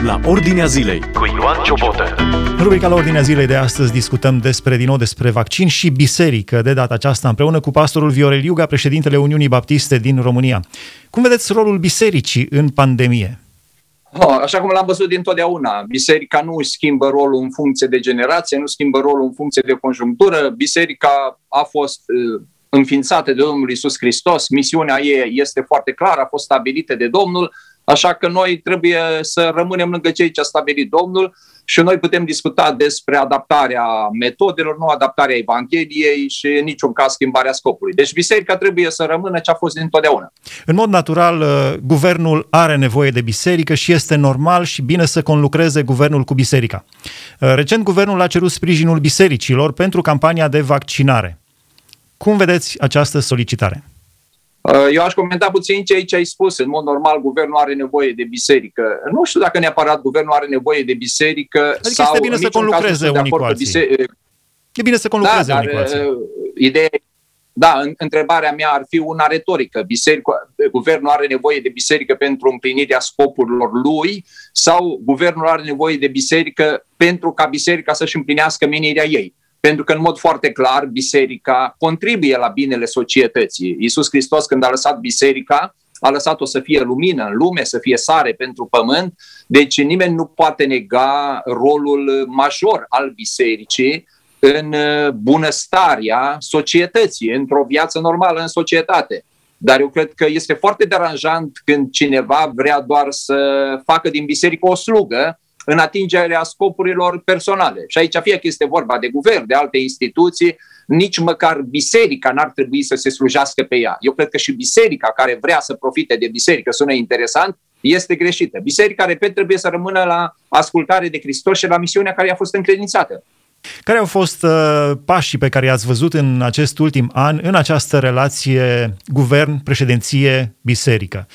la Ordinea Zilei cu Ioan Ciobotă. În rubrica la Ordinea Zilei de astăzi discutăm din nou despre vaccin și biserică, de data aceasta împreună cu pastorul Viorel Iuga, președintele Uniunii Baptiste din România. Cum vedeți rolul bisericii în pandemie? Așa cum l-am văzut dintotdeauna, biserica nu își schimbă rolul în funcție de generație, nu schimbă rolul în funcție de conjunctură. Biserica a fost înființată de Domnul Iisus Hristos, misiunea ei este foarte clară, a fost stabilită de Domnul, așa că noi trebuie să rămânem lângă cei ce a stabilit Domnul și noi putem discuta despre adaptarea metodelor, nu adaptarea Evangheliei și în niciun caz schimbarea scopului. Deci biserica trebuie să rămână ce a fost dintotdeauna. În mod natural, guvernul are nevoie de biserică și este normal și bine să conlucreze guvernul cu biserica. Recent, guvernul a cerut sprijinul bisericilor pentru campania de vaccinare. Cum vedeți această solicitare? Eu aș comenta puțin ce ai spus. În mod normal, guvernul are nevoie de biserică. Nu știu dacă neapărat guvernul are nevoie de biserică. Adică sau este bine să conlucreze unii cu alții. E bine să conlucreze unii cu alții. Întrebarea mea ar fi una retorică. Guvernul are nevoie de biserică pentru împlinirea scopurilor lui sau guvernul are nevoie de biserică pentru ca biserica să-și împlinească menirea ei? Pentru că, în mod foarte clar, biserica contribuie la binele societății. Iisus Hristos, când a lăsat biserica, a lăsat-o să fie lumină în lume, să fie sare pentru pământ. Deci nimeni nu poate nega rolul major al bisericii în bunăstarea societății, într-o viață normală în societate. Dar eu cred că este foarte deranjant când cineva vrea doar să facă din biserică o slugă în atingerea scopurilor personale. Și aici, fie că este vorba de guvern, de alte instituții, nici măcar biserica n-ar trebui să se slujească pe ea. Eu cred că și biserica care vrea să profite de biserică, sună interesant, este greșită. Biserica, repet, trebuie să rămână la ascultare de Hristos și la misiunea care i-a fost încredințată. Care au fost pașii pe care i-ați văzut în acest ultim an, în această relație guvern, președinție, biserică?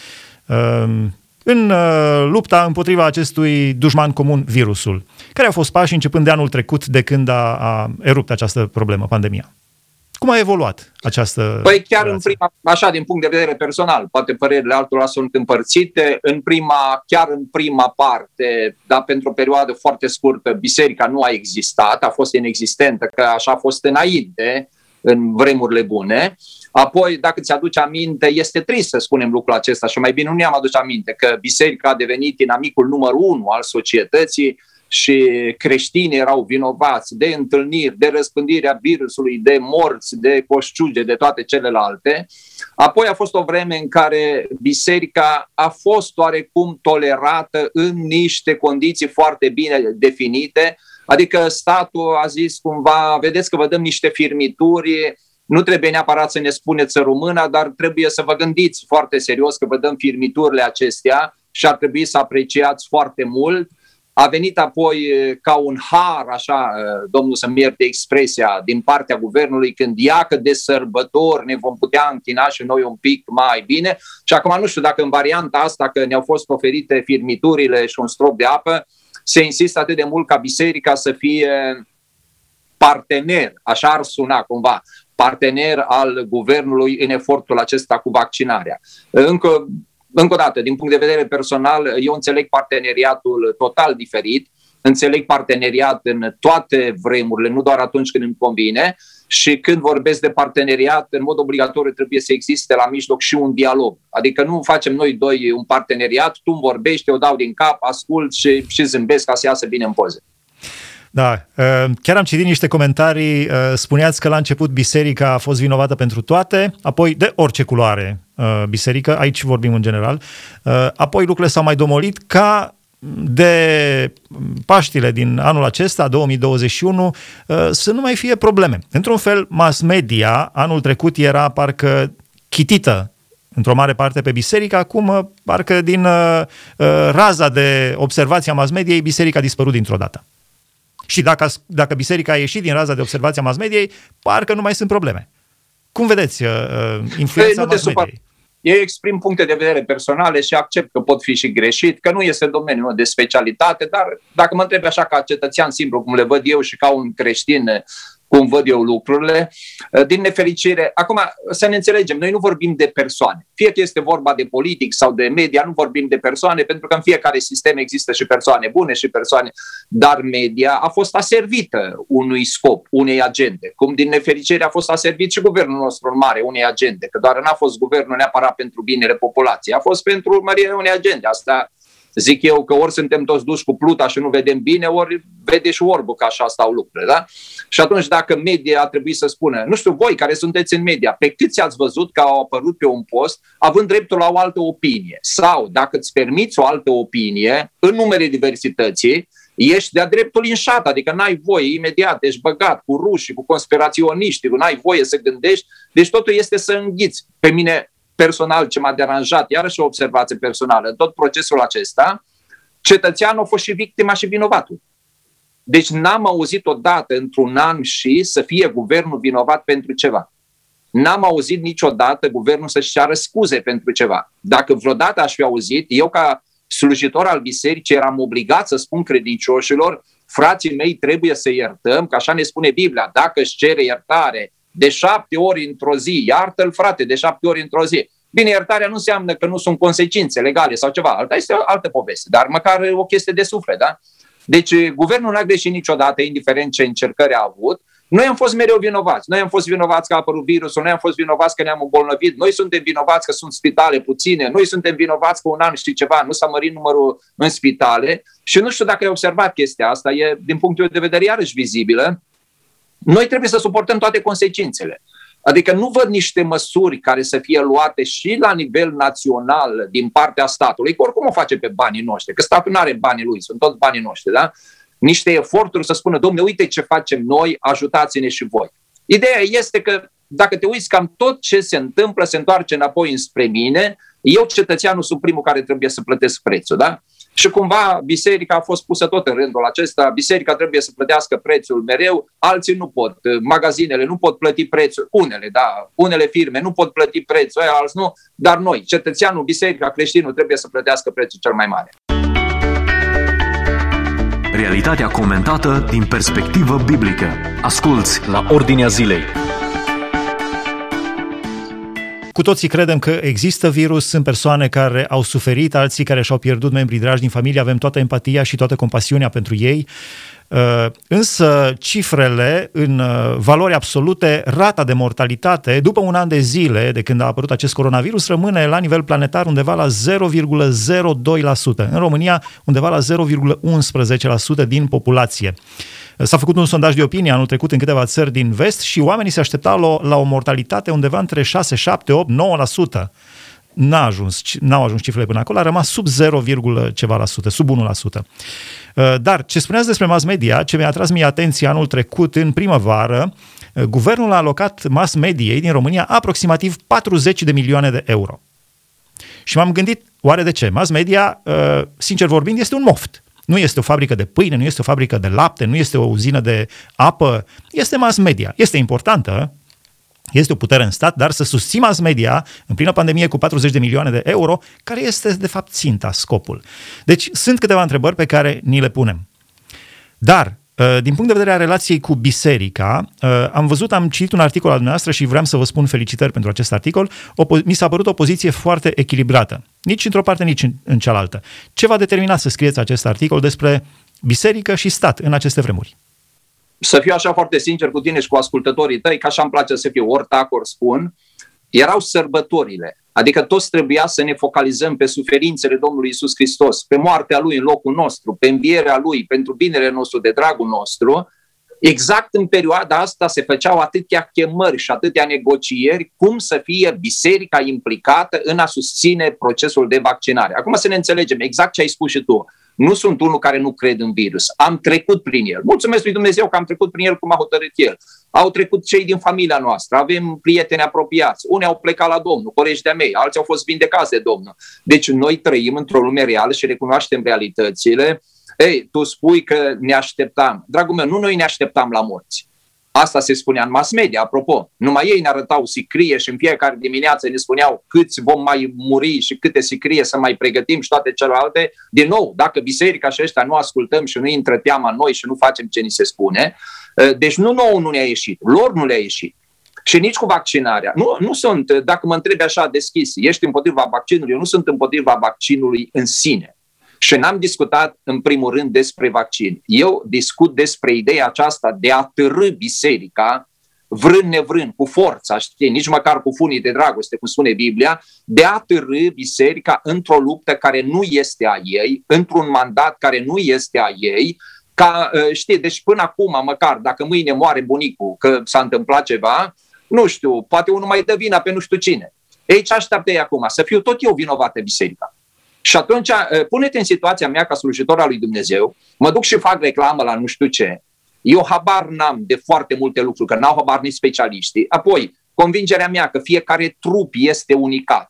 În lupta împotriva acestui dușman comun, virusul. Care au fost pașii începând de anul trecut, de când a erupt această problemă, pandemia? Cum a evoluat această Păi chiar așa, din punct de vedere personal, poate părerile altora sunt împărțite. Chiar în prima parte, dar pentru o perioadă foarte scurtă, biserica nu a existat, a fost inexistentă, că așa a fost înainte, în vremurile bune. Apoi, dacă ți-aduci aminte, este trist să spunem lucrul acesta și mai bine nu ne-am adus aminte că biserica a devenit inamicul numărul 1 al societății și creștinii erau vinovați de întâlniri, de răspândirea virusului, de morți, de coșciuge, de toate celelalte. Apoi a fost o vreme în care biserica a fost oarecum tolerată în niște condiții foarte bine definite, adică statul a zis cumva, vedeți că vă dăm niște firmituri, nu trebuie neapărat să ne spuneți româna, dar trebuie să vă gândiți foarte serios că vă dăm firmiturile acestea și ar trebui să apreciați foarte mult. A venit apoi ca un har, așa, domnul să-mi ierte expresia, din partea guvernului, când iacă de sărbători ne vom putea închina și noi un pic mai bine. Și acum nu știu dacă în varianta asta, că ne-au fost oferite firmiturile și un strop de apă, se insistă atât de mult ca biserica să fie partener, așa ar suna cumva, partener al guvernului în efortul acesta cu vaccinarea. Încă o dată, din punct de vedere personal, eu înțeleg parteneriatul total diferit, înțeleg parteneriat în toate vremurile, nu doar atunci când îmi convine, și când vorbesc de parteneriat, în mod obligatoriu trebuie să existe la mijloc și un dialog. Adică nu facem noi doi un parteneriat, tu îmi vorbești, eu dau din cap, ascult și zâmbesc ca să iasă bine în poze. Da, chiar am citit niște comentarii, spuneați că la început biserica a fost vinovată pentru toate, apoi de orice culoare biserică, aici vorbim în general, apoi lucrurile s-au mai domolit ca de Paștile din anul acesta, 2021, să nu mai fie probleme. Într-un fel, mass media anul trecut era parcă chitită într-o mare parte pe biserică, acum parcă din raza de observație a mass mediei, biserica a dispărut dintr-o dată. Și dacă biserica a ieșit din raza de observație a mass mediei, parcă nu mai sunt probleme. Cum vedeți influența mass mediei? Eu exprim puncte de vedere personale și accept că pot fi și greșit, că nu este domeniul meu de specialitate, dar dacă mă întrebi așa ca cetățean simplu, cum le văd eu și ca un creștin cum văd eu lucrurile. Din nefericire, acum să ne înțelegem, noi nu vorbim de persoane. Fie că este vorba de politic sau de media, nu vorbim de persoane, pentru că în fiecare sistem există și persoane bune și persoane, dar media a fost aservită unui scop, unei agende. Cum din nefericire a fost aservit și guvernul nostru în mare, unei agende, că doar n-a fost guvernul neapărat pentru binele populației, a fost pentru urmărirea unei agende. Asta zic eu, că ori suntem toți duși cu pluta și nu vedem bine, ori vede și orbul că așa stau lucrurile, da? Și atunci dacă media a trebuit să spună, nu știu, voi care sunteți în media, pe câți ați văzut că au apărut pe un post având dreptul la o altă opinie? Sau dacă îți permiți o altă opinie, în numele diversității, ești de-a dreptul linșat, adică n-ai voie, imediat, ești băgat cu rușii, cu conspiraționiști, n-ai voie să gândești, deci totul este să înghiți. Pe mine personal, ce m-a deranjat, iarăși o observație personală, în tot procesul acesta, cetățeanul a fost și victima și vinovatul. Deci n-am auzit odată într-un an și să fie guvernul vinovat pentru ceva. N-am auzit niciodată guvernul să-și ceară scuze pentru ceva. Dacă vreodată aș fi auzit, eu ca slujitor al bisericii eram obligat să spun credincioșilor, frații mei, trebuie să iertăm, că așa ne spune Biblia, dacă își cere iertare de 7 ori într-o zi, iartă-l, frate, de 7 ori într-o zi. Bine, iertarea nu înseamnă că nu sunt consecințe legale sau ceva, alta este o altă poveste, dar măcar o chestie de suflet, da? Deci guvernul n-a greșit niciodată, indiferent ce încercări a avut. Noi am fost mereu vinovați. Noi am fost vinovați că a apărut virusul, noi am fost vinovați că ne-am îmbolnăvit, noi suntem vinovați că sunt spitale puține, noi suntem vinovați că un an și ceva nu s-a mărit numărul în spitale. Și nu știu dacă ai observat chestia asta, e din punctul de vedere iarăși vizibilă. Noi trebuie să suportăm toate consecințele. Adică nu văd niște măsuri care să fie luate și la nivel național din partea statului, că oricum o face pe banii noștri, că statul nu are banii lui, sunt toți banii noștri, da? Niște eforturi să spună, dom'le, uite ce facem noi, ajutați-ne și voi. Ideea este că dacă te uiți, cam tot ce se întâmplă se întoarce înapoi înspre mine, eu, cetățeanul, sunt primul care trebuie să plătesc prețul, da? Și cumva biserica a fost pusă tot în rândul acesta, biserica trebuie să plătească prețul mereu, alții nu pot, magazinele nu pot plăti prețul, unele firme nu pot plăti prețul, alții nu, dar noi, cetățeanul, biserica, creștinul, trebuie să plătească prețul cel mai mare. Realitatea comentată din perspectivă biblică. Asculți la Ordinea Zilei. Cu toții credem că există virus, sunt persoane care au suferit, alții care și-au pierdut membrii dragi din familie, avem toată empatia și toată compasiunea pentru ei, însă cifrele în valori absolute, rata de mortalitate, după un an de zile de când a apărut acest coronavirus, rămâne la nivel planetar undeva la 0,02%, în România undeva la 0,11% din populație. S-a făcut un sondaj de opinie anul trecut în câteva țări din vest și oamenii se așteptau la o mortalitate undeva între 6, 7, 8, 9%. N-au ajuns cifrele până acolo, a rămas sub 0, ceva la sută, sub 1%. Dar ce spuneați despre mass media, ce mi-a atras mie atenția anul trecut în primăvară, guvernul a alocat mass mediei din România aproximativ 40 de milioane de euro. Și m-am gândit, oare de ce? Mass media, sincer vorbind, este un moft. Nu este o fabrică de pâine, nu este o fabrică de lapte, nu este o uzină de apă, este mass media. Este importantă, este o putere în stat, dar să susții mass media în plină pandemie cu 40 de milioane de euro, care este de fapt ținta, scopul. Deci sunt câteva întrebări pe care ni le punem. Dar, din punct de vedere a relației cu biserica, am citit un articol al dumneavoastră și vreau să vă spun felicitări pentru acest articol. Mi s-a părut o poziție foarte echilibrată, nici într-o parte, nici în cealaltă. Ce v-a determinat să scrieți acest articol despre biserică și stat în aceste vremuri? Să fiu așa foarte sincer cu tine și cu ascultătorii tăi, că așa îmi place să fiu, ori tac, ori spun, erau sărbătorile. Adică toți trebuia să ne focalizăm pe suferințele Domnului Iisus Hristos, pe moartea Lui în locul nostru, pe învierea Lui, pentru binele nostru, de dragul nostru. Exact în perioada asta se făceau atâtea chemări și atâtea negocieri cum să fie biserica implicată în a susține procesul de vaccinare. Acum să ne înțelegem exact ce ai spus și tu. Nu sunt unul care nu cred în virus. Am trecut prin el. Mulțumesc lui Dumnezeu că am trecut prin el cum a hotărât el. Au trecut cei din familia noastră. Avem prieteni apropiați. Unii au plecat la Domnul, colegi de-a mei. Alții au fost vindecați de Domnul. Deci noi trăim într-o lume reală și recunoaștem realitățile. Ei, tu spui că ne așteptam. Dragul meu, nu noi ne așteptam la morți. Asta se spunea în mass media, apropo. Numai ei ne arătau sicrie și în fiecare dimineață ne spuneau câți vom mai muri și câte sicrie să mai pregătim și toate celelalte. Din nou, dacă biserica și ăștia nu ascultăm și nu intră teama în noi și nu facem ce ni se spune, Deci nu nouă nu ne-a ieșit, lor nu le-a ieșit. Și nici cu vaccinarea. Nu sunt, dacă mă întrebi așa deschis, ești împotriva vaccinului? Eu nu sunt împotriva vaccinului în sine. Și n-am discutat în primul rând despre vaccin. Eu discut despre ideea aceasta de a târî biserica, vrând nevrând, cu forța, știi, nici măcar cu funii de dragoste, cum spune Biblia, de a târî biserica într-o luptă care nu este a ei, într-un mandat care nu este a ei, știi, deci până acum, măcar dacă mâine moare bunicul, că s-a întâmplat ceva, nu știu, poate unul mai dă vina pe nu știu cine. Ei, ce așteaptă ei acum? Să fiu tot eu vinovată biserica. Și atunci, pune-te în situația mea ca slujitor al lui Dumnezeu, mă duc și fac reclamă la nu știu ce, eu habar n-am de foarte multe lucruri, că n-au habar nici specialiștii. Apoi, convingerea mea că fiecare trup este unicat.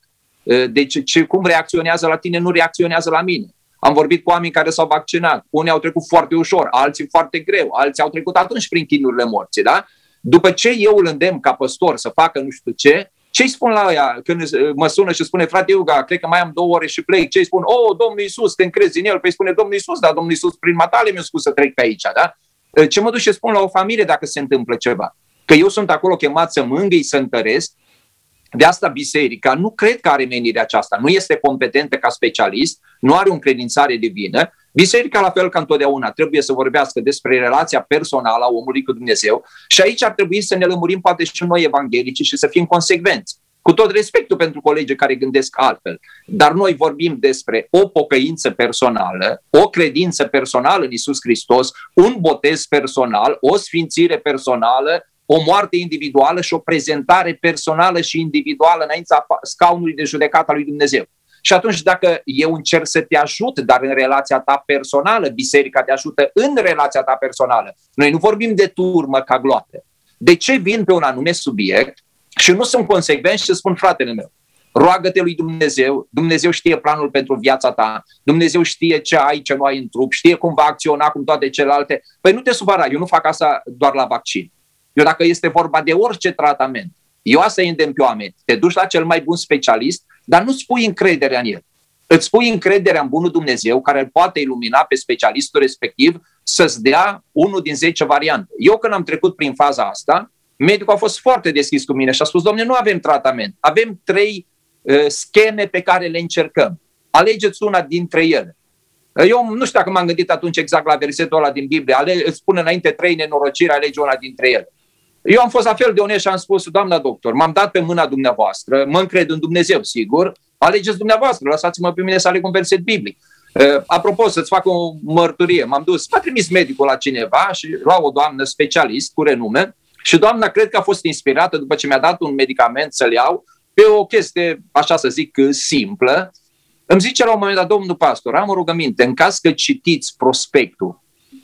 Deci cum reacționează la tine, nu reacționează la mine. Am vorbit cu oameni care s-au vaccinat, unii au trecut foarte ușor, alții foarte greu, alții au trecut atunci prin chinurile morții, da? După ce eu îl îndemn ca păstor să facă nu știu ce-i spun la ăia când mă sună și spune, frate Iuga, cred că mai am 2 ore și plec, ce-i spun? Domnul Iisus, te încrezi în El? Păi spune Domnul Iisus, dar Domnul Iisus prin matale mi-a spus să trec pe aici, da? Ce mă duc și spun la o familie dacă se întâmplă ceva? Că eu sunt acolo chemat să mângâi, să întăresc. De asta biserica nu cred că are menirea aceasta, nu este competentă ca specialist, nu are o încredințare divină. Biserica, la fel ca întotdeauna, trebuie să vorbească despre relația personală a omului cu Dumnezeu și aici ar trebui să ne lămurim poate și noi evanghelici și să fim consecvenți. Cu tot respectul pentru colegii care gândesc altfel, dar noi vorbim despre o pocăință personală, o credință personală în Iisus Hristos, un botez personal, o sfințire personală, o moarte individuală și o prezentare personală și individuală înaintea scaunului de judecată al lui Dumnezeu. Și atunci dacă eu încerc să te ajut, dar în relația ta personală, biserica te ajută în relația ta personală. Noi nu vorbim de turmă ca gloate. De ce vin pe un anume subiect și nu sunt consecvent și spun, fratele meu, roagă-te lui Dumnezeu, Dumnezeu știe planul pentru viața ta, Dumnezeu știe ce ai, ce nu ai în trup, știe cum va acționa cum toate celelalte. Păi nu te supăra, eu nu fac asta doar la vaccin. Eu dacă este vorba de orice tratament, eu asta îi îndemn pe oameni. Te duci la cel mai bun specialist, dar nu-ți pui încrederea în el. Îți pui încrederea în bunul Dumnezeu care îl poate ilumina pe specialistul respectiv să-ți dea 1 din 10 variante. Eu când am trecut prin faza asta, medicul a fost foarte deschis cu mine și a spus, Doamne, nu avem tratament, avem 3 scheme pe care le încercăm. Alegeți una dintre ele. Eu nu știu dacă m-am gândit atunci exact la versetul ăla din Biblie, îți spune înainte 3 nenorociri, alege una dintre ele. Eu am fost la fel de onest și am spus, doamna doctor, m-am dat pe mâna dumneavoastră, mă încred în Dumnezeu, sigur, alegeți dumneavoastră, lăsați-mă pe mine să aleg un verset biblic. Apropo, să-ți fac o mărturie, m-am dus, m-a trimis medicul la cineva și la o doamnă specialist cu renume și doamna cred că a fost inspirată după ce mi-a dat un medicament să-l iau pe o chestie, așa să zic, simplă. Îmi zice la un moment dat, domnul pastor, am o rugăminte, în caz că citiți prospectul,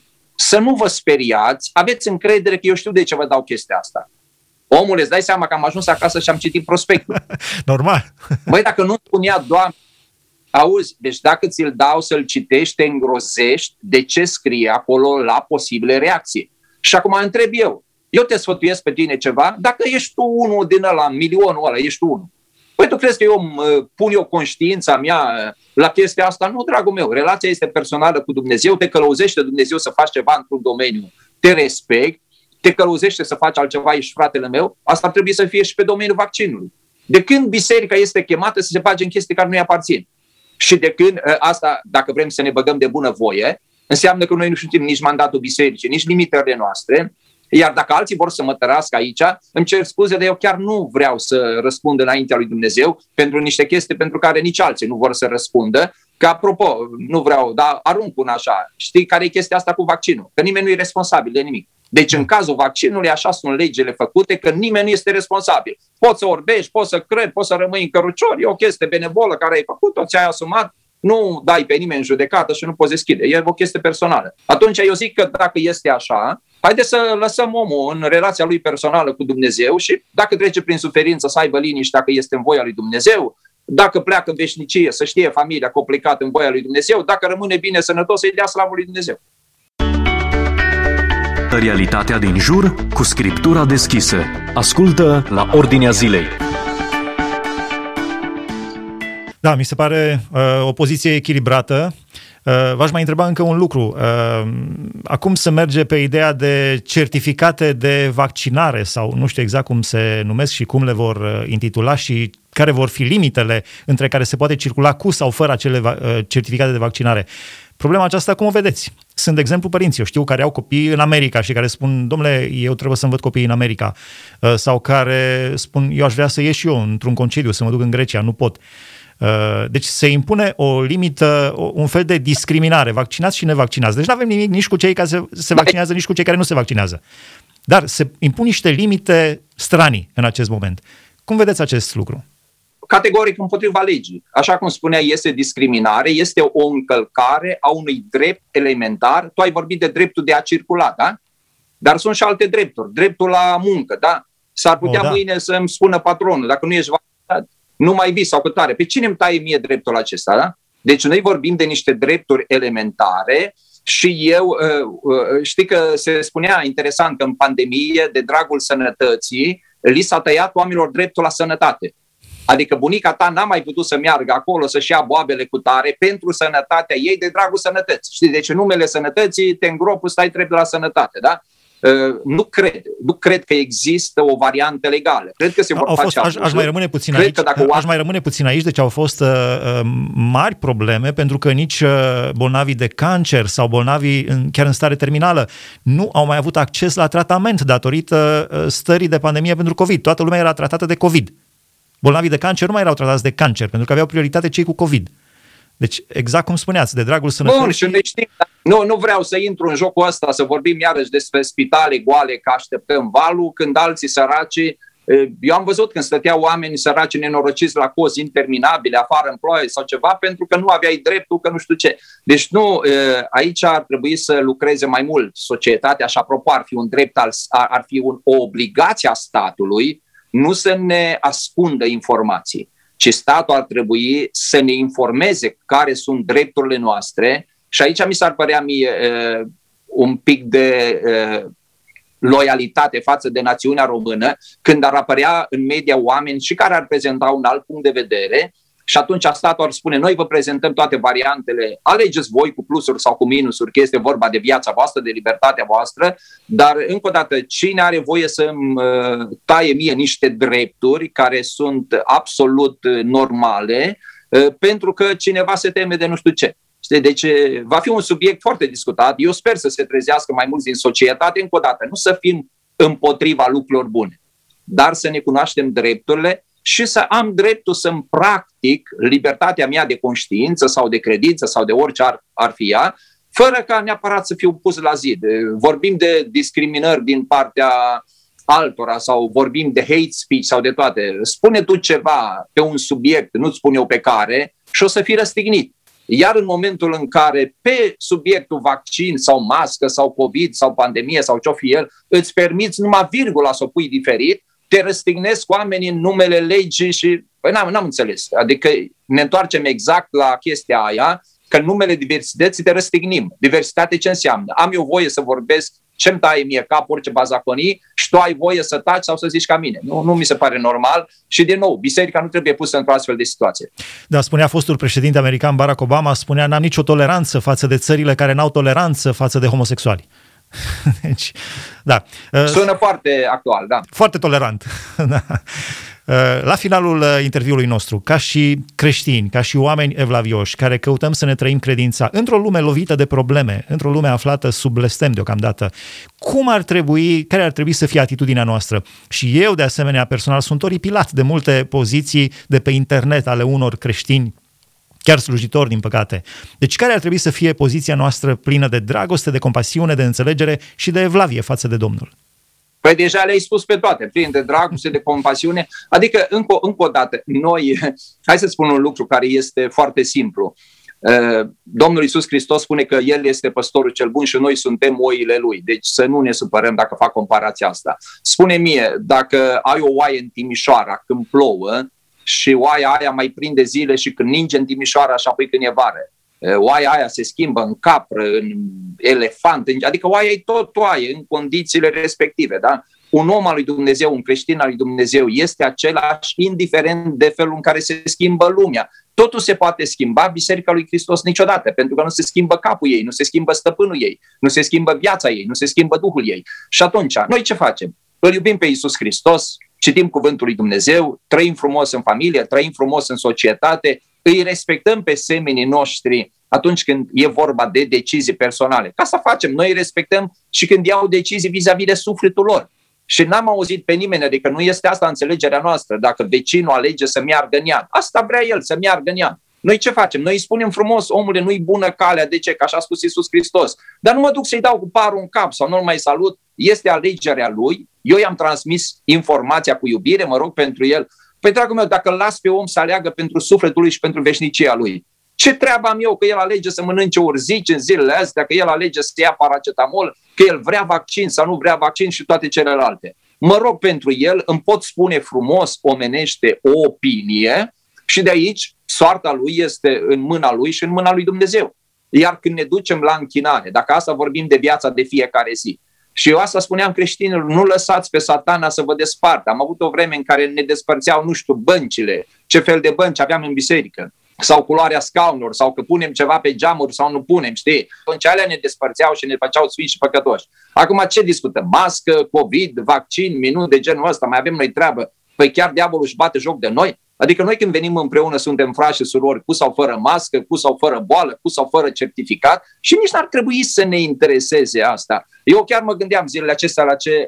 să nu vă speriați, aveți încredere că eu știu de ce vă dau chestia asta. Omule, îți dai seama că am ajuns acasă și am citit prospectul. Normal. Băi, dacă nu spunea, Doamne, auzi, deci dacă ți-l dau să-l citești, te îngrozești de ce scrie acolo la posibile reacții. Și acum întreb eu te sfătuiesc pe tine ceva, dacă ești tu unul din ăla, milionul ăla, ești tu unul. Păi tu crezi că eu pun eu conștiința mea la chestia asta? Nu, dragul meu, relația este personală cu Dumnezeu, te călăuzește Dumnezeu să faci ceva într-un domeniu, te respect, te călăuzește să faci altceva, ești fratele meu, asta trebuie să fie și pe domeniul vaccinului. De când biserica este chemată să se bage în chestii care nu-i aparțin? Și de când asta, dacă vrem să ne băgăm de bună voie, înseamnă că noi nu știm nici mandatul bisericii, nici limitele noastre. Iar dacă alții vor să mă tărască aici, îmi cer scuze, dar eu chiar nu vreau să răspund înaintea lui Dumnezeu pentru niște chestii pentru care nici alții nu vor să răspundă. Că apropo, nu vreau, dar arunc un așa. Știi care e chestia asta cu vaccinul? Că nimeni nu e responsabil de nimic. Deci în cazul vaccinului așa sunt legile făcute că nimeni nu este responsabil. Poți să orbești, poți să crezi, poți să rămâi în cărucior, e o chestie benevolă care ai făcut-o, ți-ai asumat, nu dai pe nimeni în judecată și nu poți deschide. E o chestie personală. Atunci eu zic că dacă este așa, haideți să lăsăm omul în relația lui personală cu Dumnezeu și dacă trece prin suferință să aibă liniște dacă este în voia lui Dumnezeu, dacă pleacă în veșnicie să știe familia că a plecat în voia lui Dumnezeu, dacă rămâne bine sănătos să-i dea slavă lui Dumnezeu. Realitatea din jur cu Scriptura deschisă. Ascultă la Ordinea Zilei. Da, mi se pare o poziție echilibrată. V-aș mai întreba încă un lucru. Acum se merge pe ideea de certificate de vaccinare sau nu știu exact cum se numesc și cum le vor intitula și care vor fi limitele între care se poate circula cu sau fără acele certificate de vaccinare. Problema aceasta, cum o vedeți? Sunt, de exemplu, părinți, eu știu, care au copii în America și care spun, domnule, eu trebuie să-mi văd copiii în America. Sau care spun, eu aș vrea să ies și eu într-un concediu, să mă duc în Grecia, nu pot. Deci se impune o limită, un fel de discriminare, vaccinați și nevaccinați. Deci nu avem nimic nici cu cei care se vaccinează, nici cu cei care nu se vaccinează. Dar se impun niște limite stranii în acest moment. Cum vedeți acest lucru? Categoric împotriva legii. Așa cum spunea, este discriminare, este o încălcare a unui drept elementar. Tu ai vorbit de dreptul de a circula, da? Dar sunt și alte drepturi. Dreptul la muncă, da? S-ar putea mâine să-mi spună patronul, dacă nu ești vaccinat, nu mai vii sau câtare. Pe cine îmi taie mie dreptul acesta, da? Deci noi vorbim de niște drepturi elementare și eu, știi că se spunea interesant că în pandemie, de dragul sănătății, li s-a tăiat oamenilor dreptul la sănătate. Adică bunica ta n-a mai putut să meargă acolo să-și ia boabele cu tare pentru sănătatea ei de dragul sănătății. Știi, deci în numele sănătății te îngropi, stai drept la sănătate, da? Nu cred că există o variantă legală. Cred că se vor face abuzuri. Aș mai rămâne puțin aici. Deci au fost mari probleme pentru că nici bolnavii de cancer sau bolnavii chiar în stare terminală nu au mai avut acces la tratament datorită stării de pandemie pentru COVID. Toată lumea era tratată de COVID. Bolnavii de cancer nu mai erau tratați de cancer pentru că aveau prioritate cei cu COVID. Deci, exact cum spuneați, de dragul sănătății... Nu vreau să intru în jocul ăsta, să vorbim iarăși despre spitale goale, că așteptăm valul, când alții săraci... Eu am văzut când stăteau oameni săraci nenorociți la cozi interminabile, afară în ploaie sau ceva, pentru că nu aveai dreptul, că nu știu ce. Deci nu, aici ar trebui să lucreze mai mult societatea și apropo ar fi un drept, ar fi o obligație a statului, nu să ne ascundă informații, ci statul ar trebui să ne informeze care sunt drepturile noastre și aici mi s-ar părea mie un pic de loialitate față de națiunea română când ar apărea în media oameni și care ar prezenta un alt punct de vedere și atunci statul ar spune, noi vă prezentăm toate variantele, alegeți voi cu plusuri sau cu minusuri, că este vorba de viața voastră, de libertatea voastră, dar încă o dată, cine are voie să-mi taie mie niște drepturi care sunt absolut normale, pentru că cineva se teme de nu știu ce. Deci va fi un subiect foarte discutat, eu sper să se trezească mai mulți din societate, încă o dată, nu să fim împotriva lucrurilor bune, dar să ne cunoaștem drepturile și să am dreptul să-mi practic libertatea mea de conștiință sau de credință sau de orice ar fi ea, fără ca neapărat să fiu pus la zid. Vorbim de discriminări din partea altora sau vorbim de hate speech sau de toate. Spune tu ceva pe un subiect, nu-ți spun eu pe care, și o să fii răstignit. Iar în momentul în care pe subiectul vaccin sau mască sau COVID sau pandemie sau ce-o fi el, îți permiți numai virgula să o pui diferit, te răstignesc oamenii în numele legii și... Păi n-am înțeles. Adică ne întoarcem exact la chestia aia, că în numele diversității te răstignim. Diversitate ce înseamnă? Am eu voie să vorbesc ce-mi taie mie cap, orice bazaconii și tu ai voie să taci sau să zici ca mine. Nu mi se pare normal și, din nou, biserica nu trebuie pusă într-o astfel de situație. Da, spunea fostul președinte american Barack Obama, spunea, n-am nicio toleranță față de țările care n-au toleranță față de homosexuali. Deci, da. Sună foarte actual, da. Foarte tolerant. Da. La finalul interviului nostru, ca și creștini, ca și oameni evlavioși, care căutăm să ne trăim credința într-o lume lovită de probleme, într-o lume aflată sub blestem deocamdată, care ar trebui să fie atitudinea noastră? Și eu, de asemenea, personal, sunt oripilat de multe poziții de pe internet ale unor creștini, chiar slujitori, din păcate. Deci care ar trebui să fie poziția noastră plină de dragoste, de compasiune, de înțelegere și de evlavie față de Domnul? Păi deja le-ai spus pe toate, plin de dragoste, de compasiune. Adică, încă o dată, noi, hai să spun un lucru care este foarte simplu. Domnul Iisus Hristos spune că El este păstorul cel bun și noi suntem oile Lui. Deci să nu ne supărăm dacă fac comparația asta. Spune mie, dacă ai o oaie în Timișoara când plouă și oaia aia mai prinde zile și când ninge în Timișoara și apoi când e vară, oaia aia se schimbă în capră, în elefant, adică oaia e tot oaie în condițiile respective, da? Un om al lui Dumnezeu, un creștin al lui Dumnezeu este același indiferent de felul în care se schimbă lumea. Totul se poate schimba, Biserica lui Hristos niciodată, pentru că nu se schimbă capul ei, nu se schimbă stăpânul ei, nu se schimbă viața ei, nu se schimbă Duhul ei. Și atunci, noi ce facem? Îl iubim pe Iisus Hristos, citim cuvântul lui Dumnezeu, trăim frumos în familie, trăim frumos în societate, îi respectăm pe semenii noștri atunci când e vorba de decizii personale. Ca să facem, noi îi respectăm și când iau decizii vis-a-vis de sufletul lor. Și n-am auzit pe nimeni, adică nu este asta înțelegerea noastră, dacă vecinul alege să meargă în iad. Asta vrea el, să meargă în iad. Noi ce facem? Noi îi spunem frumos, omule, nu-i bună calea, de ce? Că așa a spus Iisus Hristos. Dar nu mă duc să-i dau cu parul în cap sau nu-l mai salut, este alegerea lui, eu i-am transmis informația cu iubire, mă rog pentru el. Păi, dragul meu, dacă îl las pe om să aleagă pentru sufletul lui și pentru veșnicia lui, ce treabă am eu că el alege să mănânce urzici în zilele astea, că el alege să ia paracetamol, că el vrea vaccin sau nu vrea vaccin și toate celelalte? Mă rog pentru el, îmi pot spune frumos, omenește, o opinie și de aici soarta lui este în mâna lui și în mâna lui Dumnezeu. Iar când ne ducem la închinare, dacă asta vorbim de viața de fiecare zi, și eu asta spuneam creștinilor, nu lăsați pe Satana să vă despartă. Am avut o vreme în care ne despărțeau, nu știu, băncile, ce fel de bănci aveam în biserică, sau culoarea scaunelor, sau că punem ceva pe geamuri sau nu punem, știi? Atunci alea ne despărțeau și ne făceau sfinți și păcătoși. Acum ce discutăm? Mască, COVID, vaccin, minuni de genul ăsta, mai avem noi treabă? Păi chiar diavolul își bate joc de noi? Adică noi când venim împreună suntem frați și surori, cu sau fără mască, cu sau fără boală, cu sau fără certificat și nici n-ar trebui să ne intereseze asta. Eu chiar mă gândeam zilele acestea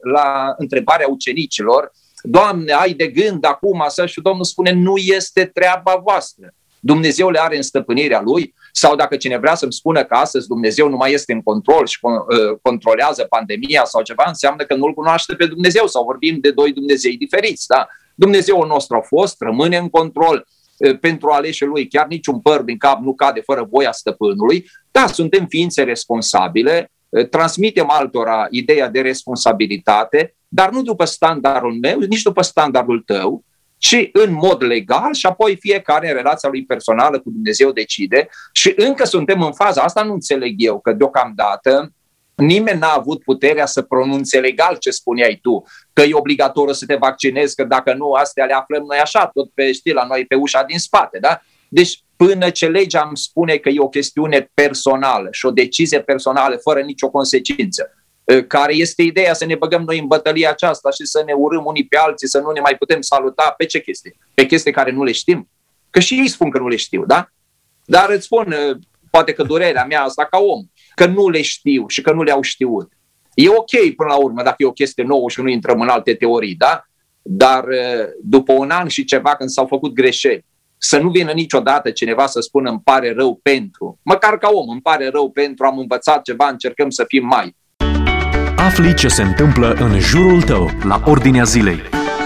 la întrebarea ucenicilor, Doamne, ai de gând acum să, și Domnul spune, nu este treaba voastră. Dumnezeu le are în stăpânirea lui, sau dacă cine vrea să-mi spună că astăzi Dumnezeu nu mai este în control și controlează pandemia sau ceva, înseamnă că nu-L cunoaște pe Dumnezeu sau vorbim de doi Dumnezei diferiți. Da? Dumnezeul nostru a fost, rămâne în control pentru aleșii lui, chiar niciun păr din cap nu cade fără voia stăpânului. Da, suntem ființe responsabile, transmitem altora ideea de responsabilitate, dar nu după standardul meu, nici după standardul tău, ci în mod legal și apoi fiecare în relația lui personală cu Dumnezeu decide și încă suntem în faza asta, nu înțeleg eu, că deocamdată nimeni n-a avut puterea să pronunțe legal ce spuneai tu, că e obligatoriu să te vaccinezi, că dacă nu, astea le aflăm noi așa, tot pe, știi, la noi pe ușa din spate, da? Deci până ce legea îmi spune că e o chestiune personală și o decizie personală fără nicio consecință, care este ideea să ne băgăm noi în bătălia aceasta și să ne urâm unii pe alții, să nu ne mai putem saluta, pe ce chestii? Pe chestii care nu le știm? Că și ei spun că nu le știu, da? Dar îți spun, poate că durerea mea asta ca om, că nu le știu și că nu le-au știut. E ok până la urmă dacă e o chestie nouă și nu intrăm în alte teorii, da? Dar după un an și ceva când s-au făcut greșeli, să nu vină niciodată cineva să spună îmi pare rău pentru, măcar ca om, îmi pare rău pentru, am învățat ceva, încercăm să fim mai. Afli ce se întâmplă în jurul tău, la Ordinea Zilei.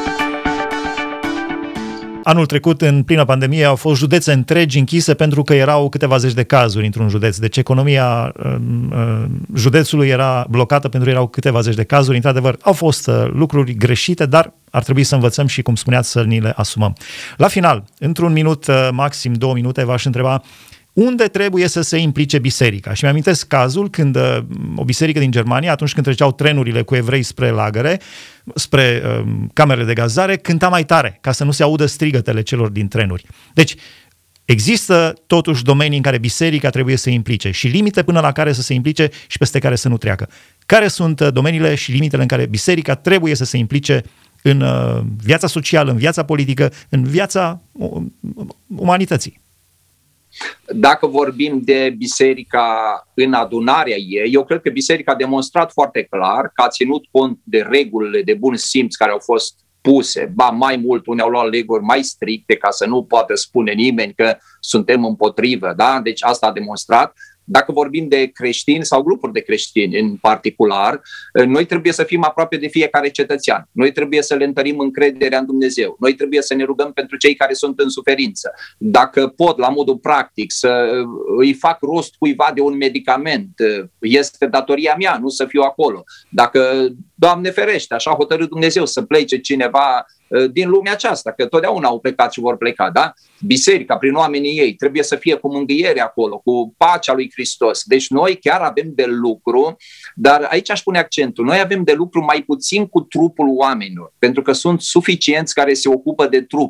Anul trecut, în plină pandemie, au fost județe întregi închise pentru că erau câteva zeci de cazuri într-un județ. Deci economia județului era blocată pentru că erau câteva zeci de cazuri. Într-adevăr, au fost lucruri greșite, dar ar trebui să învățăm și, cum spuneați, să ni le asumăm. La final, într-un minut, maxim 2 minute, v-aș întreba unde trebuie să se implice biserica. Și mi-amintesc cazul când o biserică din Germania, atunci când treceau trenurile cu evrei spre lagăre, spre camerele de gazare, cânta mai tare, ca să nu se audă strigătele celor din trenuri. Deci, există totuși domenii în care biserica trebuie să se implice și limite până la care să se implice și peste care să nu treacă. Care sunt domeniile și limitele în care biserica trebuie să se implice în viața socială, în viața politică, în viața umanității? Dacă vorbim de biserica în adunarea ei, eu cred că biserica a demonstrat foarte clar că a ținut cont de regulile de bun simț care au fost puse, ba mai mult, unii au luat leguri mai stricte ca să nu poată spune nimeni că suntem împotrivă, da? Deci asta a demonstrat. Dacă vorbim de creștini sau grupuri de creștini în particular, noi trebuie să fim aproape de fiecare cetățean. Noi trebuie să le întărim încrederea în Dumnezeu. Noi trebuie să ne rugăm pentru cei care sunt în suferință. Dacă pot, la modul practic, să îi fac rost cuiva de un medicament, este datoria mea, nu să fiu acolo. Dacă, Doamne ferește, așa a hotărât Dumnezeu să plece cineva din lumea aceasta, că totdeauna au plecat și vor pleca, da? Biserica, prin oamenii ei, trebuie să fie cu mângâiere acolo, cu pacea lui Hristos. Deci noi chiar avem de lucru, dar aici aș pune accentul, noi avem de lucru mai puțin cu trupul oamenilor, pentru că sunt suficienți care se ocupă de trup.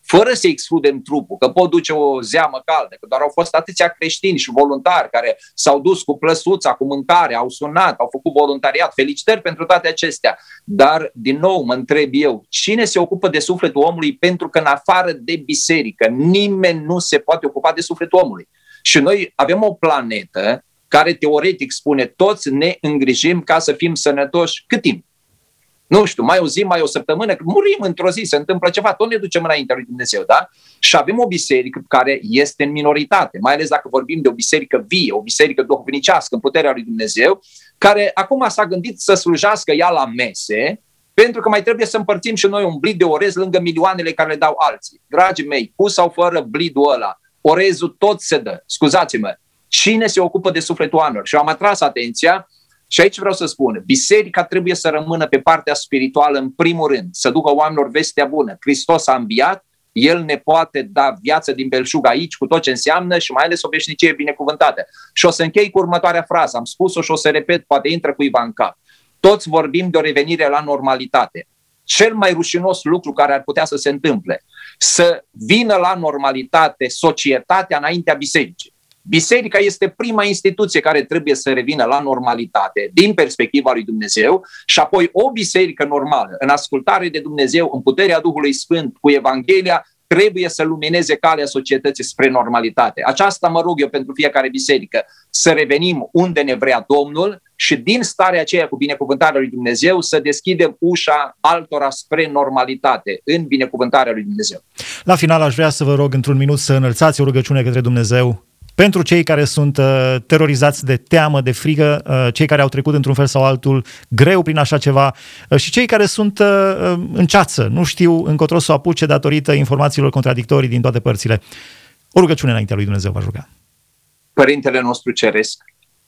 fără să excludem trupul, că pot duce o zeamă caldă, că doar au fost atâția creștini și voluntari care s-au dus cu plăsuța, cu mâncare, au sunat, au făcut voluntariat. Felicitări pentru toate acestea. Dar, din nou, mă întreb eu, cine se ocupă de sufletul omului? Pentru că în afară de biserică, nimeni nu se poate ocupa de sufletul omului. Și noi avem o planetă care teoretic spune toți ne îngrijim ca să fim sănătoși. Cât timp? Nu știu, mai o zi, mai o săptămână, murim într-o zi, se întâmplă ceva, tot ne ducem înaintea lui Dumnezeu, da? Și avem o biserică care este în minoritate, mai ales dacă vorbim de o biserică vie, o biserică duhovnicească în puterea lui Dumnezeu, care acum s-a gândit să slujească ea la mese, pentru că mai trebuie să împărțim și noi un blid de orez lângă milioanele care le dau alții. Dragii mei, cu sau fără blidul ăla, orezul tot se dă. Scuzați-mă, cine se ocupă de sufletul oamenilor? Și am atras atenția. Și aici vreau să spun, biserica trebuie să rămână pe partea spirituală în primul rând, să ducă oamenilor vestea bună. Hristos a înviat, El ne poate da viață din belșug aici cu tot ce înseamnă și mai ales o veșnicie binecuvântată. Și o să închei cu următoarea frază, am spus-o și o să repet, poate intră cuiva în cap. Toți vorbim de o revenire la normalitate. Cel mai rușinos lucru care ar putea să se întâmple, să vină la normalitate societatea înaintea bisericii. Biserica este prima instituție care trebuie să revină la normalitate din perspectiva lui Dumnezeu și apoi o biserică normală, în ascultare de Dumnezeu, în puterea Duhului Sfânt, cu Evanghelia, trebuie să lumineze calea societății spre normalitate. Aceasta mă rog eu pentru fiecare biserică, să revenim unde ne vrea Domnul și din starea aceea cu binecuvântarea lui Dumnezeu să deschidem ușa altora spre normalitate în binecuvântarea lui Dumnezeu. La final aș vrea să vă rog într-un minut să înălțați o rugăciune către Dumnezeu pentru cei care sunt terorizați de teamă, de frică, cei care au trecut într-un fel sau altul greu prin așa ceva și cei care sunt în ceață, nu știu încotro să o apuce datorită informațiilor contradictorii din toate părțile. O rugăciune înaintea lui Dumnezeu, v-aș ruga. Părintele nostru Ceresc,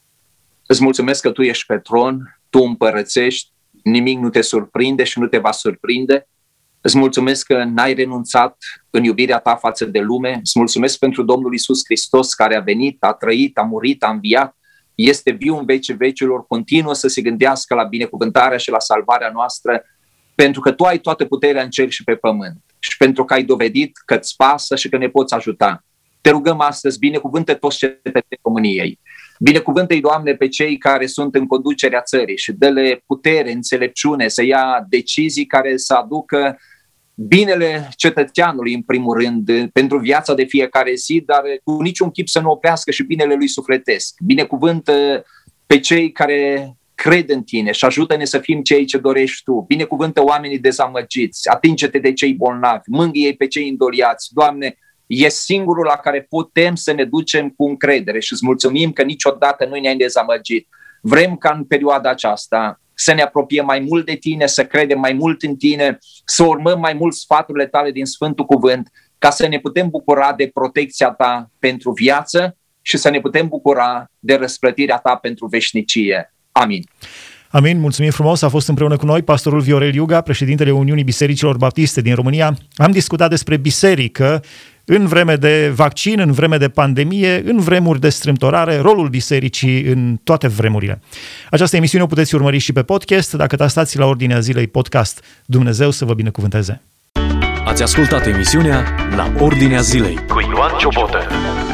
îți mulțumesc că Tu ești pe tron, Tu împărățești, nimic nu te surprinde și nu te va surprinde. Îți mulțumesc că n-ai renunțat în iubirea Ta față de lume. Îți mulțumesc pentru Domnul Iisus Hristos care a venit, a trăit, a murit, a înviat. Este viu în vecii vecilor, continuă să se gândească la binecuvântarea și la salvarea noastră, pentru că Tu ai toată puterea în cer și pe pământ și pentru că ai dovedit că îți pasă și că ne poți ajuta. Te rugăm astăzi, binecuvântă toți cetățenii României. Binecuvântă-i, Doamne, pe cei care sunt în conducerea țării și dă-le putere, înțelepciune să ia decizii care să aducă binele cetățeanului, în primul rând, pentru viața de fiecare zi, dar cu niciun chip să nu oprească și binele lui sufletesc. Binecuvântă pe cei care cred în Tine și ajută-ne să fim cei ce dorești Tu. Binecuvântă oamenii dezamăgiți, atinge-te de cei bolnavi, mângâie pe cei îndoliați. Doamne, e singurul la care putem să ne ducem cu încredere și îți mulțumim că niciodată nu ne-ai dezamăgit. Vrem ca în perioada aceasta să ne apropiem mai mult de Tine, să credem mai mult în Tine, să urmăm mai mult sfaturile Tale din Sfântul Cuvânt, ca să ne putem bucura de protecția Ta pentru viață și să ne putem bucura de răsplătirea Ta pentru veșnicie. Amin. Amin, mulțumim frumos, a fost împreună cu noi pastorul Viorel Iuga, președintele Uniunii Bisericilor Baptiste din România. Am discutat despre biserică în vreme de vaccin, în vreme de pandemie, în vremuri de strâmtorare, rolul bisericii în toate vremurile. Această emisiune o puteți urmări și pe podcast, dacă tastați la Ordinea Zilei podcast. Dumnezeu să vă binecuvânteze! Ați ascultat emisiunea La Ordinea Zilei cu Ioan Ciobotă.